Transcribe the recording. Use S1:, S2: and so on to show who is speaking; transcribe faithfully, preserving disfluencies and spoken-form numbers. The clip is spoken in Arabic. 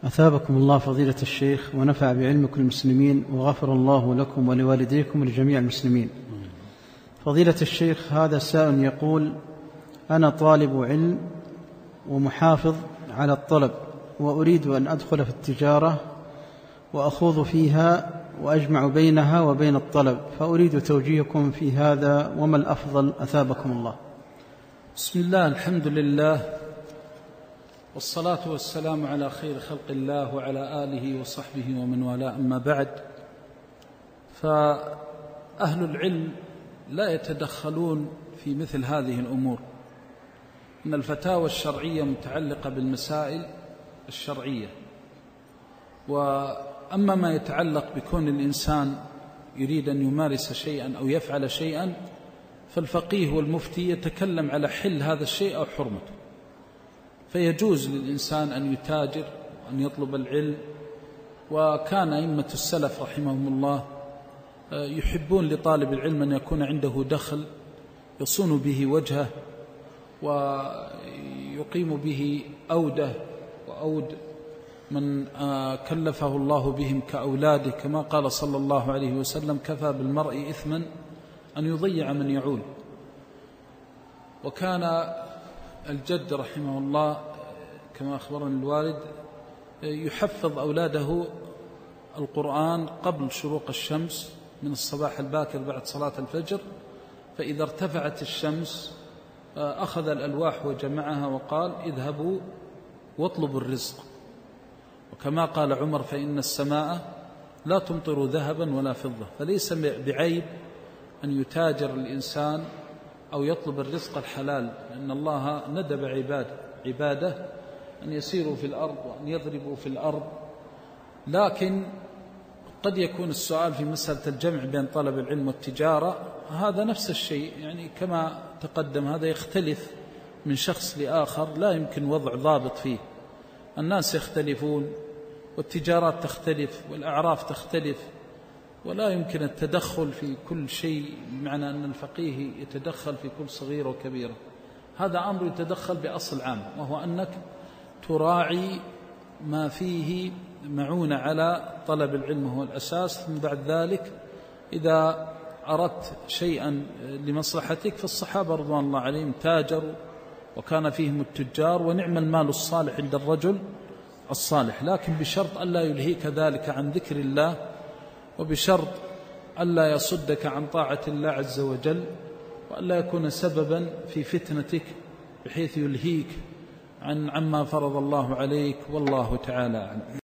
S1: أثابكم الله فضيلة الشيخ ونفع بعلمكم المسلمين، وغفر الله لكم ولوالديكم ولجميع المسلمين. فضيلة الشيخ، هذا سائل يقول: أنا طالب علم ومحافظ على الطلب، وأريد أن أدخل في التجارة وأخوض فيها وأجمع بينها وبين الطلب، فأريد توجيهكم في هذا، وما الأفضل أثابكم الله؟
S2: بسم الله، الحمد لله، والصلاة والسلام على خير خلق الله وعلى آله وصحبه ومن والاه، أما بعد. فأهل العلم لا يتدخلون في مثل هذه الأمور، إن الفتاوى الشرعية متعلقة بالمسائل الشرعية، وأما ما يتعلق بكون الإنسان يريد أن يمارس شيئا أو يفعل شيئا، فالفقيه والمفتي يتكلم على حل هذا الشيء أو حرمته. فيجوز للإنسان أن يتاجر وأن يطلب العلم، وكان أئمة السلف رحمهم الله يحبون لطالب العلم أن يكون عنده دخل يصون به وجهه ويقيم به أوده وأود من كلفه الله بهم كأولاده، كما قال صلى الله عليه وسلم: كفى بالمرء إثما أن يضيع من يعول. وكان الجد رحمه الله كما أخبرنا الوالد يحفظ أولاده القرآن قبل شروق الشمس من الصباح الباكر بعد صلاة الفجر، فإذا ارتفعت الشمس أخذ الألواح وجمعها وقال: اذهبوا واطلبوا الرزق. وكما قال عمر: فإن السماء لا تمطر ذهبا ولا فضة. فليس بعيب أن يتاجر الإنسان أو يطلب الرزق الحلال، لأن الله ندب عباد عباده أن يسيروا في الأرض وأن يضربوا في الأرض. لكن قد يكون السؤال في مسألة الجمع بين طلب العلم والتجارة، هذا نفس الشيء، يعني كما تقدم هذا يختلف من شخص لآخر، لا يمكن وضع ضابط فيه. الناس يختلفون والتجارات تختلف والأعراف تختلف، ولا يمكن التدخل في كل شيء، بمعنى أن الفقيه يتدخل في كل صغيرة وكبيرة. هذا أمر يتدخل بأصل عام، وهو أنك تراعي ما فيه معونة على طلب العلم، هو الأساس. ثم بعد ذلك إذا أردت شيئا لمصلحتك، فالصحابة رضوان الله عليهم تاجروا وكان فيهم التجار، ونعم المال الصالح عند الرجل الصالح، لكن بشرط ألا يلهيك ذلك عن ذكر الله، وبشرط ألا يصدك عن طاعة الله عز وجل، وألا يكون سببا في فتنتك بحيث يلهيك عن عما فرض الله عليك، والله تعالى أعلم.